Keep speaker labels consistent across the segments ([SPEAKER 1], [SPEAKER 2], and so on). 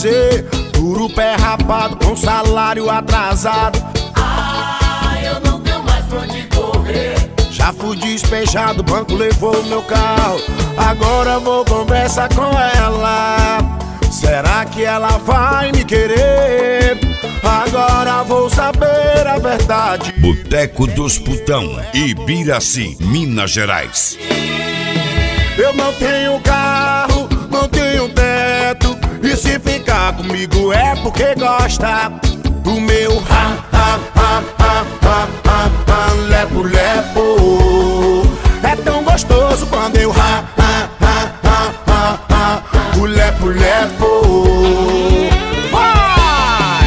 [SPEAKER 1] você, duro pé rapado com salário atrasado.
[SPEAKER 2] Eu não tenho mais pra onde correr.
[SPEAKER 1] Já fui despejado, o banco levou o meu carro. Agora vou conversar com ela. Será que ela vai me querer? Agora vou saber a verdade.
[SPEAKER 3] Boteco dos Putão, Ibiraci, Minas Gerais.
[SPEAKER 1] Eu não tenho carro, não tenho teto, e se ficar comigo é porque gosta do meu lepo-lepo. É tão gostoso quando eu o lepo-lepo. Vai!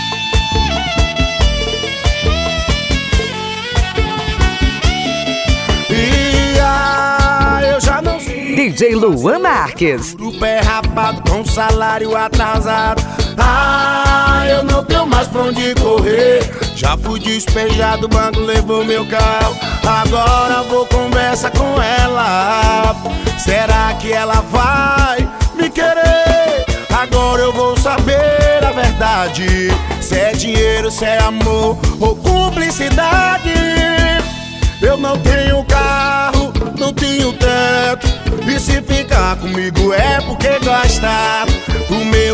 [SPEAKER 1] Eu já não sei.
[SPEAKER 4] DJ Luan Marques.
[SPEAKER 1] Do pé rapado com salário atrasado. Eu não tenho mais pra onde correr. Já fui despejado, o banco levou meu carro. Agora vou conversar com ela. Será que ela vai me querer? Agora eu vou saber a verdade. Se é dinheiro, se é amor ou cumplicidade. Eu não tenho carro, não tenho teto, e se ficar comigo é porque gosta do meu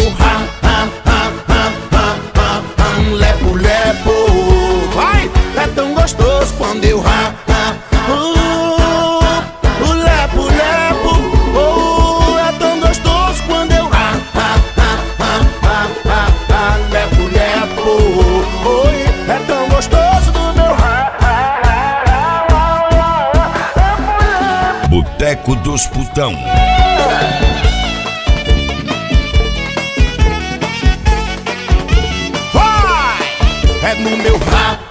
[SPEAKER 1] lepo-lepo. Vai! É tão gostoso quando eu o lepo-lepo. É tão gostoso quando eu lepo-lepo. Oi, é tão gostoso do meu
[SPEAKER 3] Boteco dos Putão.
[SPEAKER 1] vai! É no meu